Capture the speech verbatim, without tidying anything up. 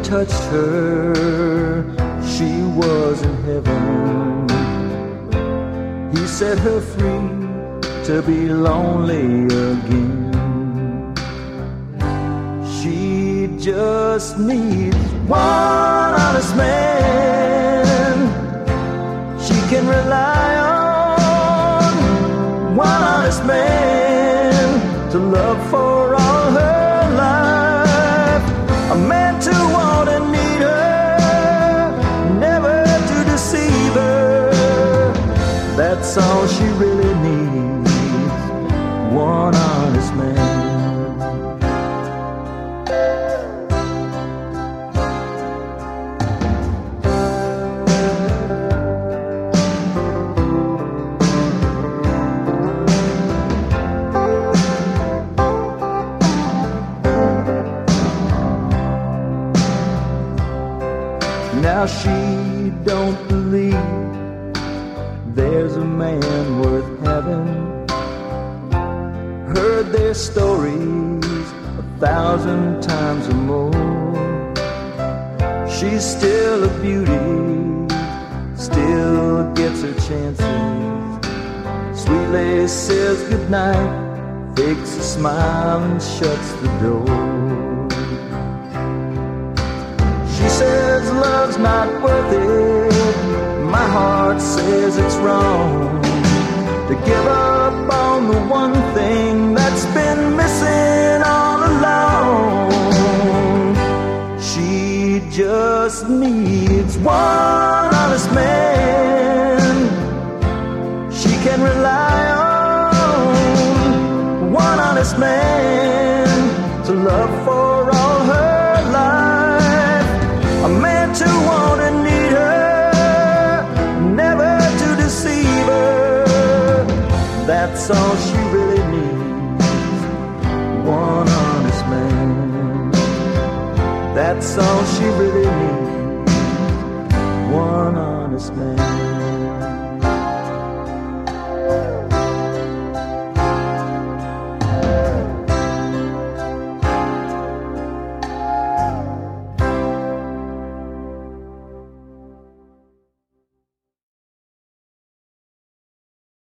touched her, she was in heaven. He set her free to be lonely again. She just needs one honest man she can rely on, one honest man to love for all her life, a man to want and need her, never to deceive her. That's all she really needs, one honest man. Now she don't believe there's a man worth having. Heard their stories a thousand times or more. She's still a beauty, still gets her chances. Sweetly says goodnight, fakes a smile and shuts the door. She says love's not worth it, my heart says it's wrong to give up on the one thing that's been missing all along. She just needs one honest man she can rely on, one honest man to love for all her life, a man to want and need her, never to deceive her. That's all she really needs, one honest man. That's all she really needs, one honest man.